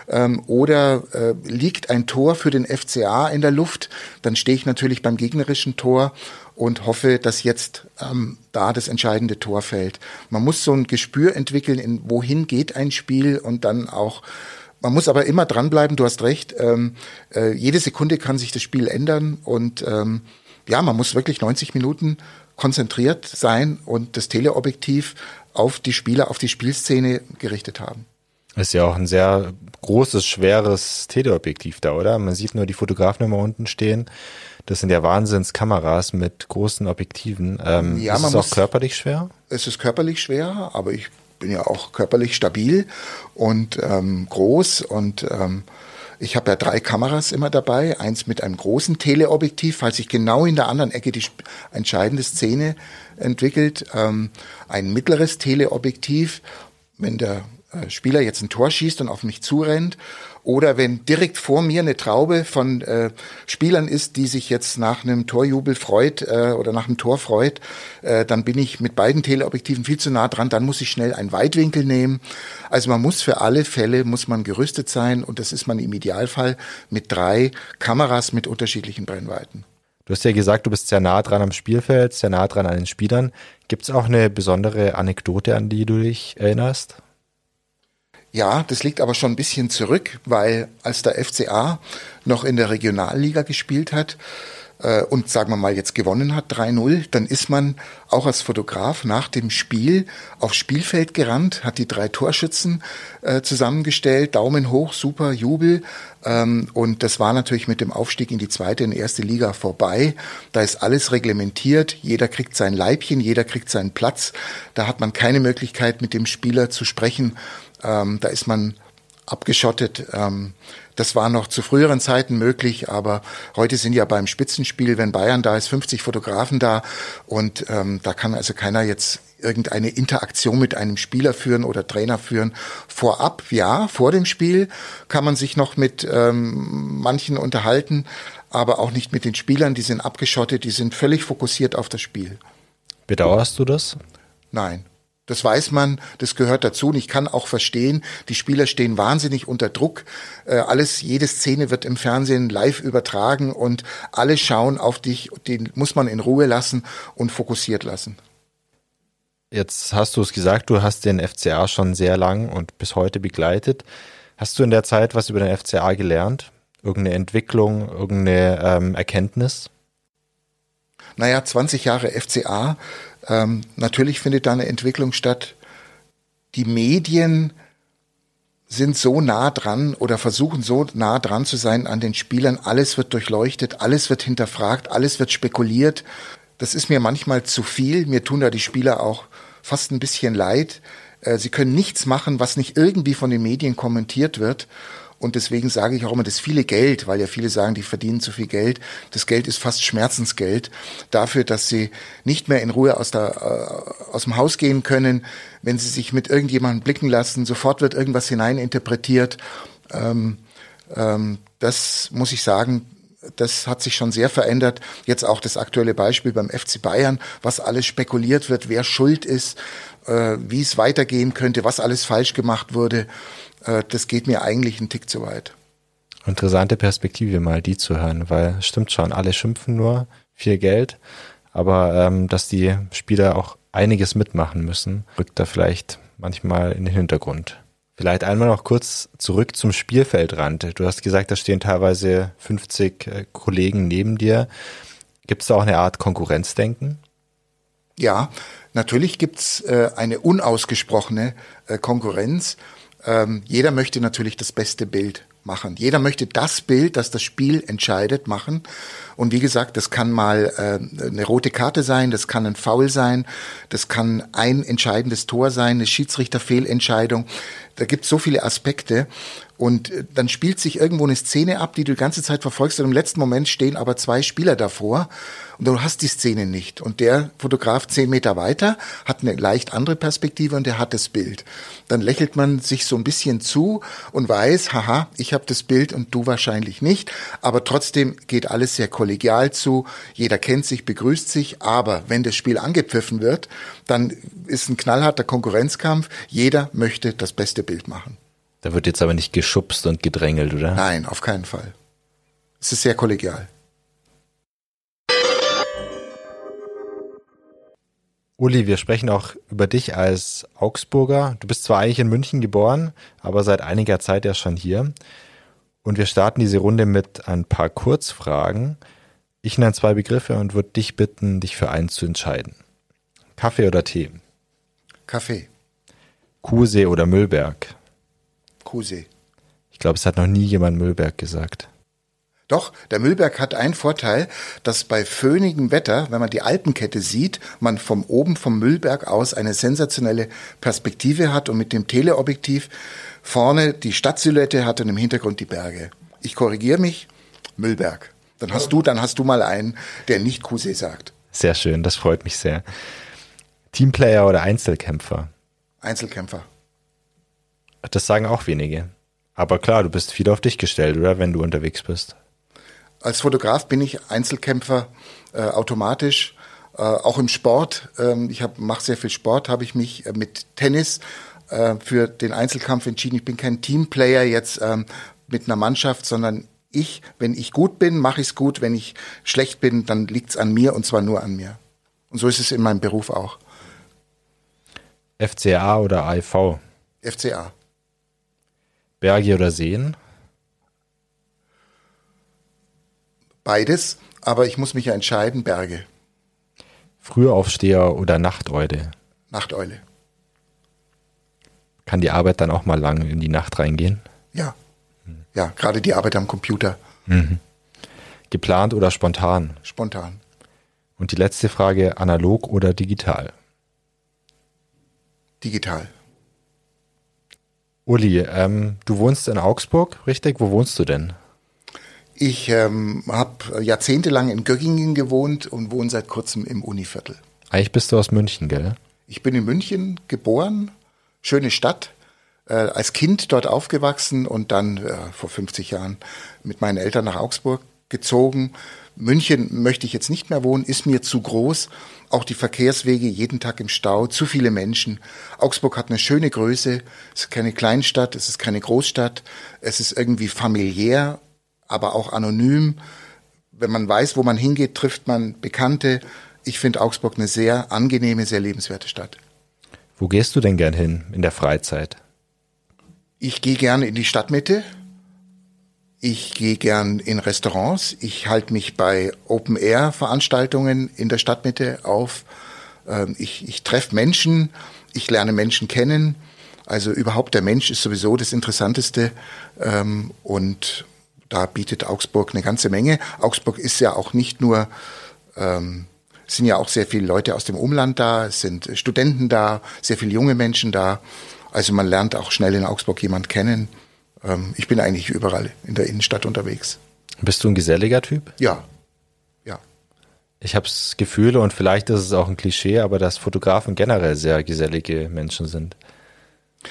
Oder liegt ein Tor für den FCA in der Luft? Dann stehe ich natürlich beim gegnerischen Tor und hoffe, dass jetzt da das entscheidende Tor fällt. Man muss so ein Gespür entwickeln, in wohin geht ein Spiel und dann auch. Man muss aber immer dranbleiben, du hast recht. Jede Sekunde kann sich das Spiel ändern und ja, man muss wirklich 90 Minuten konzentriert sein und das Teleobjektiv auf die Spieler, auf die Spielszene gerichtet haben. Ist ja auch ein sehr großes, schweres Teleobjektiv da, oder? Man sieht nur die Fotografen immer unten stehen. Das sind ja Wahnsinnskameras mit großen Objektiven. Ja, ist es auch körperlich schwer? Es ist körperlich schwer, aber ich bin ja auch körperlich stabil und groß und ich habe ja 3 Kameras immer dabei, eins mit einem großen Teleobjektiv, falls sich genau in der anderen Ecke die entscheidende Szene entwickelt, ein mittleres Teleobjektiv, wenn der Spieler jetzt ein Tor schießt und auf mich zurennt, oder wenn direkt vor mir eine Traube von Spielern ist, die sich jetzt nach einem Torjubel freut oder nach einem Tor freut, dann bin ich mit beiden Teleobjektiven viel zu nah dran, dann muss ich schnell einen Weitwinkel nehmen. Also man muss für alle Fälle, muss man gerüstet sein und das ist man im Idealfall mit 3 Kameras mit unterschiedlichen Brennweiten. Du hast ja gesagt, du bist sehr nah dran am Spielfeld, sehr nah dran an den Spielern. Gibt es auch eine besondere Anekdote, an die du dich erinnerst? Ja, das liegt aber schon ein bisschen zurück, weil als der FCA noch in der Regionalliga gespielt hat und sagen wir mal jetzt gewonnen hat, 3-0, dann ist man auch als Fotograf nach dem Spiel aufs Spielfeld gerannt, hat die 3 Torschützen zusammengestellt, Daumen hoch, super Jubel. Und das war natürlich mit dem Aufstieg in die 2. und 1. Liga vorbei. Da ist alles reglementiert, jeder kriegt sein Leibchen, jeder kriegt seinen Platz. Da hat man keine Möglichkeit, mit dem Spieler zu sprechen. Da ist man abgeschottet. Das war noch zu früheren Zeiten möglich, aber heute sind ja beim Spitzenspiel, wenn Bayern da ist, 50 Fotografen da und da kann also keiner jetzt irgendeine Interaktion mit einem Spieler führen oder Trainer führen. Vorab, ja, vor dem Spiel kann man sich noch mit manchen unterhalten, aber auch nicht mit den Spielern, die sind abgeschottet, die sind völlig fokussiert auf das Spiel. Bedauerst du das? Nein. Das weiß man, das gehört dazu und ich kann auch verstehen, die Spieler stehen wahnsinnig unter Druck. Jede Szene wird im Fernsehen live übertragen und alle schauen auf dich, den muss man in Ruhe lassen und fokussiert lassen. Jetzt hast du es gesagt, du hast den FCA schon sehr lang und bis heute begleitet. Hast du in der Zeit was über den FCA gelernt? Irgendeine Entwicklung, irgendeine Erkenntnis? Naja, 20 Jahre FCA. Natürlich findet da eine Entwicklung statt. Die Medien sind so nah dran oder versuchen so nah dran zu sein an den Spielern. Alles wird durchleuchtet, alles wird hinterfragt, alles wird spekuliert. Das ist mir manchmal zu viel. Mir tun da die Spieler auch fast ein bisschen leid. Sie können nichts machen, was nicht irgendwie von den Medien kommentiert wird. Und deswegen sage ich auch immer, das viele Geld, weil ja viele sagen, die verdienen zu viel Geld. Das Geld ist fast Schmerzensgeld dafür, dass sie nicht mehr in Ruhe aus dem Haus gehen können, wenn sie sich mit irgendjemandem blicken lassen. Sofort wird irgendwas hineininterpretiert. Das muss ich sagen, das hat sich schon sehr verändert. Jetzt auch das aktuelle Beispiel beim FC Bayern, was alles spekuliert wird, wer schuld ist, wie es weitergehen könnte, was alles falsch gemacht wurde. Das geht mir eigentlich einen Tick zu weit. Interessante Perspektive mal, die zu hören, weil stimmt schon, alle schimpfen nur, viel Geld, aber dass die Spieler auch einiges mitmachen müssen, rückt da vielleicht manchmal in den Hintergrund. Vielleicht einmal noch kurz zurück zum Spielfeldrand. Du hast gesagt, da stehen teilweise 50 Kollegen neben dir. Gibt es da auch eine Art Konkurrenzdenken? Ja, natürlich gibt's eine unausgesprochene Konkurrenz. Jeder möchte natürlich das beste Bild machen. Jeder möchte das Bild, das das Spiel entscheidet, machen. Und wie gesagt, das kann mal eine rote Karte sein, das kann ein Foul sein, das kann ein entscheidendes Tor sein, eine Schiedsrichterfehlentscheidung. Da gibt es so viele Aspekte. Und dann spielt sich irgendwo eine Szene ab, die du die ganze Zeit verfolgst. Und im letzten Moment stehen aber 2 Spieler davor und du hast die Szene nicht. Und der Fotograf 10 Meter weiter hat eine leicht andere Perspektive und der hat das Bild. Dann lächelt man sich so ein bisschen zu und weiß, haha, ich habe das Bild und du wahrscheinlich nicht. Aber trotzdem geht alles sehr kollegial zu. Jeder kennt sich, begrüßt sich. Aber wenn das Spiel angepfiffen wird, dann ist ein knallharter Konkurrenzkampf. Jeder möchte das beste Bild machen. Da wird jetzt aber nicht geschubst und gedrängelt, oder? Nein, auf keinen Fall. Es ist sehr kollegial. Uli, wir sprechen auch über dich als Augsburger. Du bist zwar eigentlich in München geboren, aber seit einiger Zeit ja schon hier. Und wir starten diese Runde mit ein paar Kurzfragen. Ich nenne 2 Begriffe und würde dich bitten, dich für einen zu entscheiden. Kaffee oder Tee? Kaffee. Kuhsee oder Müllberg? Kuhsee. Ich glaube, es hat noch nie jemand Müllberg gesagt. Doch, der Müllberg hat einen Vorteil, dass bei föhnigem Wetter, wenn man die Alpenkette sieht, man vom Müllberg aus eine sensationelle Perspektive hat und mit dem Teleobjektiv vorne die Stadtsilhouette hat und im Hintergrund die Berge. Ich korrigiere mich, Müllberg. Dann hast du mal einen, der nicht Kuhsee sagt. Sehr schön, das freut mich sehr. Teamplayer oder Einzelkämpfer? Einzelkämpfer. Das sagen auch wenige. Aber klar, du bist viel auf dich gestellt, oder, wenn du unterwegs bist? Als Fotograf bin ich Einzelkämpfer automatisch, auch im Sport. Ich mache sehr viel Sport, habe ich mich mit Tennis für den Einzelkampf entschieden. Ich bin kein Teamplayer jetzt mit einer Mannschaft, sondern wenn ich gut bin, mache ich es gut. Wenn ich schlecht bin, dann liegt es an mir und zwar nur an mir. Und so ist es in meinem Beruf auch. FCA oder AIV? FCA. Berge oder Seen? Beides, aber ich muss mich ja entscheiden, Berge. Frühaufsteher oder Nachteule? Nachteule. Kann die Arbeit dann auch mal lang in die Nacht reingehen? Ja. Ja, gerade die Arbeit am Computer. Mhm. Geplant oder spontan? Spontan. Und die letzte Frage, analog oder digital? Digital. Uli, du wohnst in Augsburg, richtig? Wo wohnst du denn? Ich habe jahrzehntelang in Göggingen gewohnt und wohne seit kurzem im Univiertel. Eigentlich bist du aus München, gell? Ich bin in München geboren, schöne Stadt, als Kind dort aufgewachsen und dann vor 50 Jahren mit meinen Eltern nach Augsburg gezogen. München möchte ich jetzt nicht mehr wohnen, ist mir zu groß. Auch die Verkehrswege, jeden Tag im Stau, zu viele Menschen. Augsburg hat eine schöne Größe, es ist keine Kleinstadt, es ist keine Großstadt, es ist irgendwie familiär, aber auch anonym. Wenn man weiß, wo man hingeht, trifft man Bekannte. Ich finde Augsburg eine sehr angenehme, sehr lebenswerte Stadt. Wo gehst du denn gern hin in der Freizeit? Ich gehe gerne in die Stadtmitte. Ich gehe gern in Restaurants. Ich halte mich bei Open-Air-Veranstaltungen in der Stadtmitte auf. Ich treffe Menschen, ich lerne Menschen kennen. Also überhaupt der Mensch ist sowieso das Interessanteste. Und da bietet Augsburg eine ganze Menge. Augsburg ist ja auch nicht nur, es sind ja auch sehr viele Leute aus dem Umland da, es sind Studenten da, sehr viele junge Menschen da. Also man lernt auch schnell in Augsburg jemand kennen. Ich bin eigentlich überall in der Innenstadt unterwegs. Bist du ein geselliger Typ? Ja, ja. Ich habe das Gefühl, und vielleicht ist es auch ein Klischee, aber dass Fotografen generell sehr gesellige Menschen sind.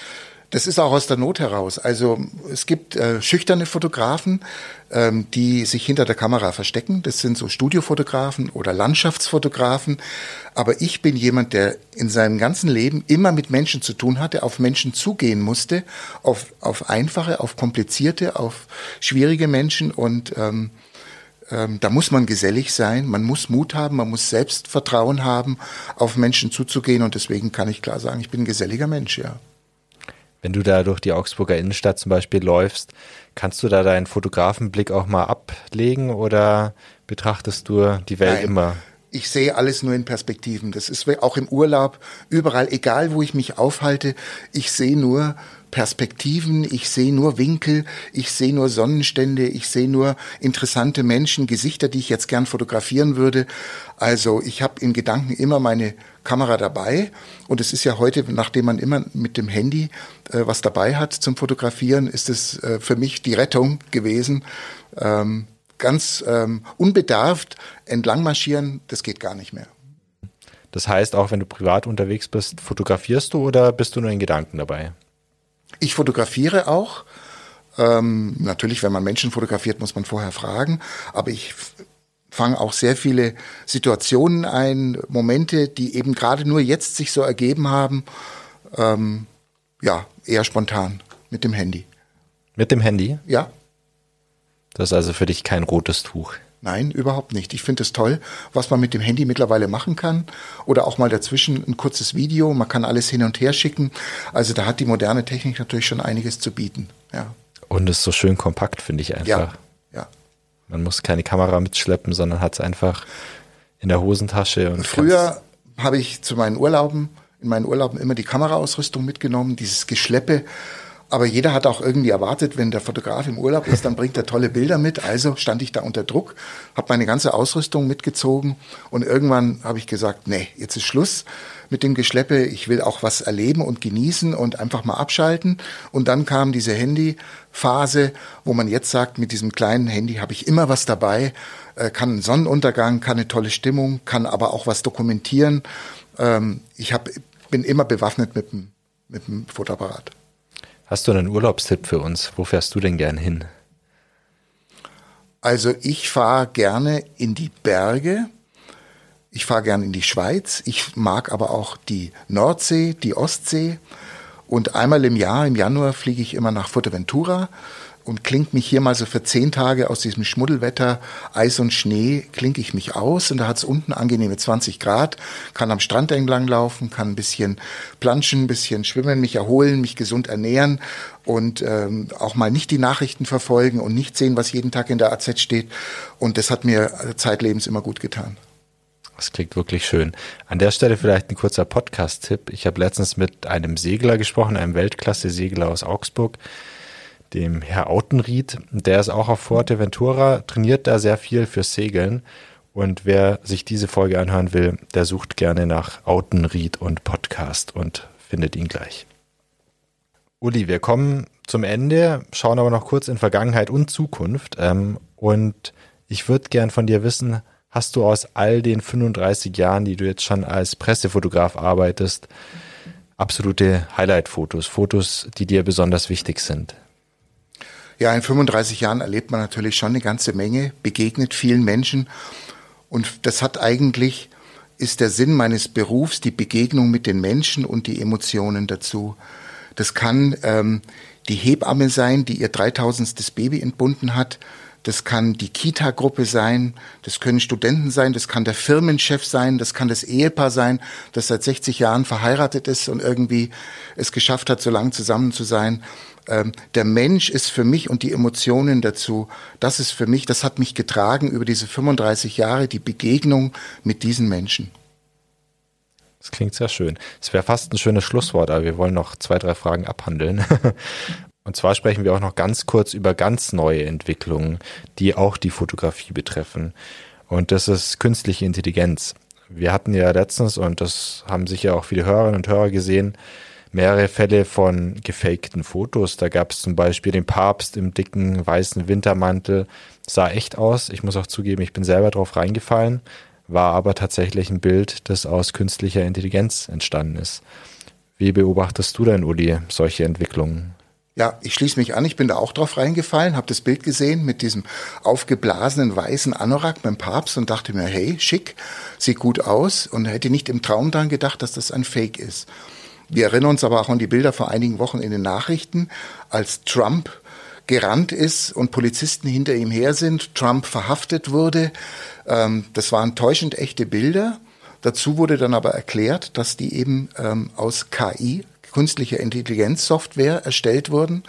Das ist auch aus der Not heraus. Also es gibt schüchterne Fotografen, die sich hinter der Kamera verstecken. Das sind so Studiofotografen oder Landschaftsfotografen. Aber ich bin jemand, der in seinem ganzen Leben immer mit Menschen zu tun hatte, auf Menschen zugehen musste, auf einfache, auf komplizierte, auf schwierige Menschen. Und da muss man gesellig sein, man muss Mut haben, man muss Selbstvertrauen haben, auf Menschen zuzugehen. Und deswegen kann ich klar sagen, ich bin ein geselliger Mensch, ja. Wenn du da durch die Augsburger Innenstadt zum Beispiel läufst, kannst du da deinen Fotografenblick auch mal ablegen oder betrachtest du die Welt immer? Ich sehe alles nur in Perspektiven. Das ist auch im Urlaub, überall, egal wo ich mich aufhalte, ich sehe nur Perspektiven, ich sehe nur Winkel, ich sehe nur Sonnenstände, ich sehe nur interessante Menschen, Gesichter, die ich jetzt gern fotografieren würde. Also ich habe in Gedanken immer meine Kamera dabei und es ist ja heute, nachdem man immer mit dem Handy was dabei hat zum Fotografieren, ist es für mich die Rettung gewesen. Ganz unbedarft entlang marschieren, das geht gar nicht mehr. Das heißt, auch wenn du privat unterwegs bist, fotografierst du oder bist du nur in Gedanken dabei? Ich fotografiere auch. Natürlich, wenn man Menschen fotografiert, muss man vorher fragen. Aber ich fange auch sehr viele Situationen ein, Momente, die eben gerade nur jetzt sich so ergeben haben. Eher spontan mit dem Handy. Mit dem Handy? Ja. Das ist also für dich kein rotes Tuch? Nein, überhaupt nicht. Ich finde es toll, was man mit dem Handy mittlerweile machen kann. Oder auch mal dazwischen ein kurzes Video. Man kann alles hin und her schicken. Also da hat die moderne Technik natürlich schon einiges zu bieten. Ja. Und es ist so schön kompakt, finde ich einfach. Ja. Man muss keine Kamera mitschleppen, sondern hat es einfach in der Hosentasche. Und früher habe ich in meinen Urlauben immer die Kameraausrüstung mitgenommen, dieses Geschleppe. Aber jeder hat auch irgendwie erwartet, wenn der Fotograf im Urlaub ist, dann bringt er tolle Bilder mit. Also stand ich da unter Druck, habe meine ganze Ausrüstung mitgezogen und irgendwann habe ich gesagt, nee, jetzt ist Schluss mit dem Geschleppe. Ich will auch was erleben und genießen und einfach mal abschalten. Und dann kam diese Handyphase, wo man jetzt sagt, mit diesem kleinen Handy habe ich immer was dabei, kann einen Sonnenuntergang, kann eine tolle Stimmung, kann aber auch was dokumentieren. Bin immer bewaffnet mit dem Fotoapparat. Hast du einen Urlaubstipp für uns? Wo fährst du denn gern hin? Also ich fahre gerne in die Berge. Ich fahre gerne in die Schweiz. Ich mag aber auch die Nordsee, die Ostsee. Und einmal im Jahr, im Januar, fliege ich immer nach Fuerteventura und klinke mich hier mal so für 10 Tage aus diesem Schmuddelwetter, Eis und Schnee, klinke ich mich aus. Und da hat es unten angenehme 20 Grad, kann am Strand entlang laufen, kann ein bisschen planschen, ein bisschen schwimmen, mich erholen, mich gesund ernähren und auch mal nicht die Nachrichten verfolgen und nicht sehen, was jeden Tag in der AZ steht. Und das hat mir zeitlebens immer gut getan. Das klingt wirklich schön. An der Stelle vielleicht ein kurzer Podcast-Tipp. Ich habe letztens mit einem Segler gesprochen, einem Weltklasse-Segler aus Augsburg, dem Herr Autenried. Der ist auch auf Fuerteventura, trainiert da sehr viel fürs Segeln. Und wer sich diese Folge anhören will, der sucht gerne nach Autenried und Podcast und findet ihn gleich. Uli, wir kommen zum Ende, schauen aber noch kurz in Vergangenheit und Zukunft. Und ich würde gern von dir wissen, hast du aus all den 35 Jahren, die du jetzt schon als Pressefotograf arbeitest, absolute Highlight-Fotos, Fotos, die dir besonders wichtig sind? Ja, in 35 Jahren erlebt man natürlich schon eine ganze Menge, begegnet vielen Menschen. Und das ist der Sinn meines Berufs, die Begegnung mit den Menschen und die Emotionen dazu. Das kann die Hebamme sein, die ihr 3000. Baby entbunden hat. Das kann die Kita-Gruppe sein, das können Studenten sein, das kann der Firmenchef sein, das kann das Ehepaar sein, das seit 60 Jahren verheiratet ist und irgendwie es geschafft hat, so lange zusammen zu sein. Der Mensch ist für mich und die Emotionen dazu, das hat mich getragen über diese 35 Jahre, die Begegnung mit diesen Menschen. Das klingt sehr schön. Es wäre fast ein schönes Schlusswort, aber wir wollen noch 2, 3 Fragen abhandeln. Und zwar sprechen wir auch noch ganz kurz über ganz neue Entwicklungen, die auch die Fotografie betreffen. Und das ist künstliche Intelligenz. Wir hatten ja letztens, und das haben sicher auch viele Hörerinnen und Hörer gesehen, mehrere Fälle von gefakten Fotos. Da gab es zum Beispiel den Papst im dicken weißen Wintermantel. Sah echt aus. Ich muss auch zugeben, ich bin selber drauf reingefallen, war aber tatsächlich ein Bild, das aus künstlicher Intelligenz entstanden ist. Wie beobachtest du denn, Uli, solche Entwicklungen? Ja, ich schließe mich an, ich bin da auch drauf reingefallen, habe das Bild gesehen mit diesem aufgeblasenen weißen Anorak beim Papst und dachte mir, hey, schick, sieht gut aus und hätte nicht im Traum dran gedacht, dass das ein Fake ist. Wir erinnern uns aber auch an die Bilder vor einigen Wochen in den Nachrichten, als Trump gerannt ist und Polizisten hinter ihm her sind, Trump verhaftet wurde. Das waren täuschend echte Bilder. Dazu wurde dann aber erklärt, dass die eben aus KI, künstlicher Intelligenzsoftware, erstellt wurden.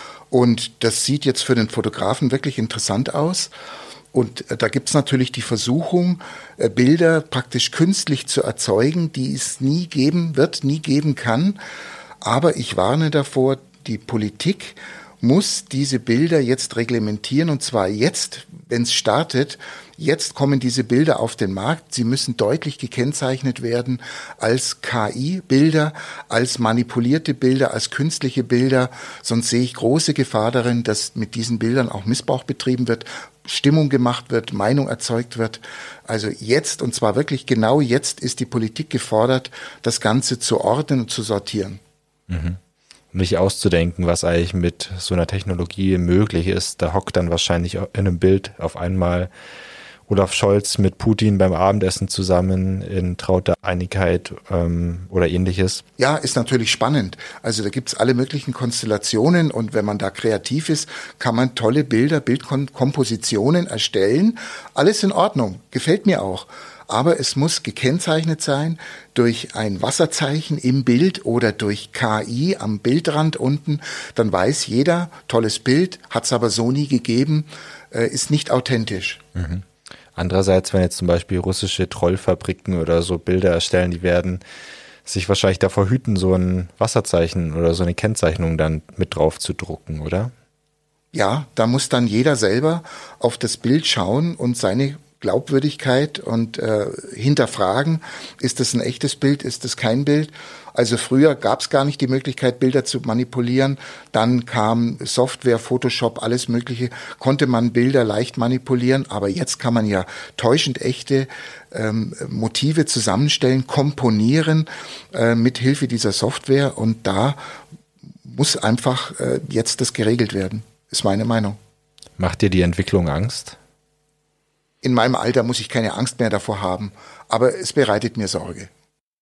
Und das sieht jetzt für den Fotografen wirklich interessant aus. Und da gibt's natürlich die Versuchung, Bilder praktisch künstlich zu erzeugen, die es nie geben wird, nie geben kann. Aber ich warne davor, die Politik muss diese Bilder jetzt reglementieren, und zwar jetzt, wenn es startet. Jetzt kommen diese Bilder auf den Markt. Sie müssen deutlich gekennzeichnet werden als KI-Bilder, als manipulierte Bilder, als künstliche Bilder. Sonst sehe ich große Gefahr darin, dass mit diesen Bildern auch Missbrauch betrieben wird, Stimmung gemacht wird, Meinung erzeugt wird. Also jetzt, und zwar wirklich genau jetzt, ist die Politik gefordert, das Ganze zu ordnen und zu sortieren. Mhm. Nicht auszudenken, was eigentlich mit so einer Technologie möglich ist. Da hockt dann wahrscheinlich in einem Bild auf einmal Olaf Scholz mit Putin beim Abendessen zusammen in trauter Einigkeit oder ähnliches. Ja, ist natürlich spannend. Also da gibt's alle möglichen Konstellationen und wenn man da kreativ ist, kann man tolle Bilder, Bildkompositionen erstellen. Alles in Ordnung, gefällt mir auch. Aber es muss gekennzeichnet sein durch ein Wasserzeichen im Bild oder durch KI am Bildrand unten. Dann weiß jeder, tolles Bild, hat's aber so nie gegeben, ist nicht authentisch. Mhm. Andererseits, wenn jetzt zum Beispiel russische Trollfabriken oder so Bilder erstellen, die werden sich wahrscheinlich davor hüten, so ein Wasserzeichen oder so eine Kennzeichnung dann mit drauf zu drucken, oder? Ja, da muss dann jeder selber auf das Bild schauen und seine Glaubwürdigkeit und hinterfragen, ist das ein echtes Bild, ist das kein Bild? Also früher gab es gar nicht die Möglichkeit, Bilder zu manipulieren. Dann kam Software, Photoshop, alles Mögliche, konnte man Bilder leicht manipulieren. Aber jetzt kann man ja täuschend echte Motive zusammenstellen, komponieren mit Hilfe dieser Software. Und da muss einfach jetzt das geregelt werden, ist meine Meinung. Macht dir die Entwicklung Angst? In meinem Alter muss ich keine Angst mehr davor haben, aber es bereitet mir Sorge.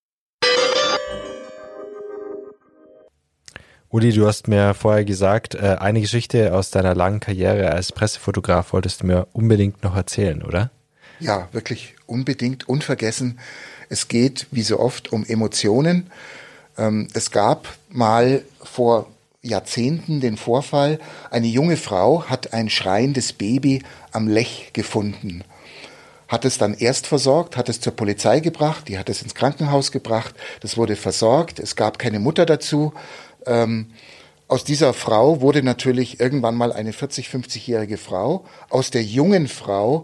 Uli, du hast mir vorher gesagt, eine Geschichte aus deiner langen Karriere als Pressefotograf wolltest du mir unbedingt noch erzählen, oder? Ja, wirklich unbedingt, unvergessen. Es geht, wie so oft, um Emotionen. Es gab mal vor Jahrzehnten den Vorfall, eine junge Frau hat ein schreiendes Baby am Lech gefunden, hat es dann erst versorgt, hat es zur Polizei gebracht, die hat es ins Krankenhaus gebracht, das wurde versorgt, es gab keine Mutter dazu. Aus dieser Frau wurde natürlich irgendwann mal eine 40-, 50-jährige Frau. Aus der jungen Frau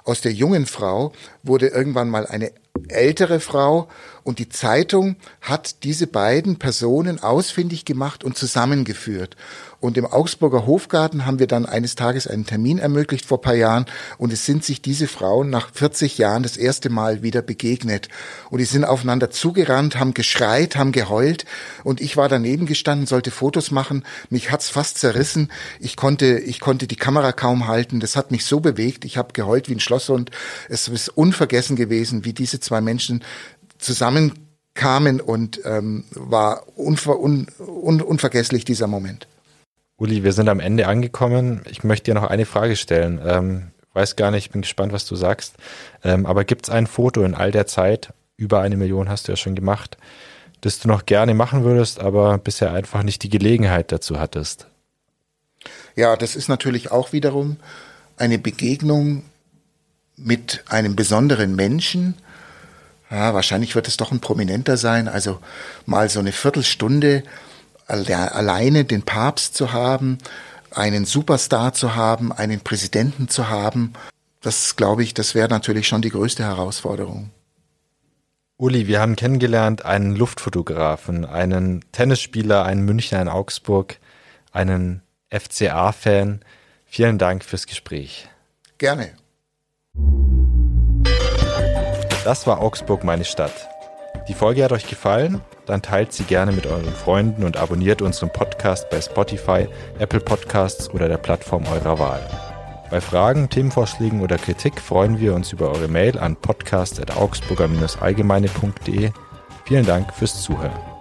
wurde irgendwann mal eine ältere Frau und die Zeitung hat diese beiden Personen ausfindig gemacht und zusammengeführt. Und im Augsburger Hofgarten haben wir dann eines Tages einen Termin ermöglicht vor ein paar Jahren und es sind sich diese Frauen nach 40 Jahren das erste Mal wieder begegnet. Und die sind aufeinander zugerannt, haben geschreit, haben geheult und ich war daneben gestanden, sollte Fotos machen. Mich hat's fast zerrissen. Ich konnte die Kamera kaum halten. Das hat mich so bewegt. Ich habe geheult wie ein Schlosshund. Es ist unvergessen gewesen, wie diese zwei Menschen zusammenkamen und war unvergesslich dieser Moment. Uli, wir sind am Ende angekommen. Ich möchte dir noch eine Frage stellen. Weiß gar nicht, bin gespannt, was du sagst. Aber gibt es ein Foto in all der Zeit, über 1 Million hast du ja schon gemacht, das du noch gerne machen würdest, aber bisher einfach nicht die Gelegenheit dazu hattest? Ja, das ist natürlich auch wiederum eine Begegnung mit einem besonderen Menschen. Ja, wahrscheinlich wird es doch ein Prominenter sein, also mal so eine Viertelstunde alleine den Papst zu haben, einen Superstar zu haben, einen Präsidenten zu haben, das glaube ich, das wäre natürlich schon die größte Herausforderung. Uli, wir haben kennengelernt einen Luftfotografen, einen Tennisspieler, einen Münchner in Augsburg, einen FCA-Fan. Vielen Dank fürs Gespräch. Gerne. Das war Augsburg, meine Stadt. Die Folge hat euch gefallen? Dann teilt sie gerne mit euren Freunden und abonniert unseren Podcast bei Spotify, Apple Podcasts oder der Plattform eurer Wahl. Bei Fragen, Themenvorschlägen oder Kritik freuen wir uns über eure Mail an podcast@augsburger-allgemeine.de. Vielen Dank fürs Zuhören.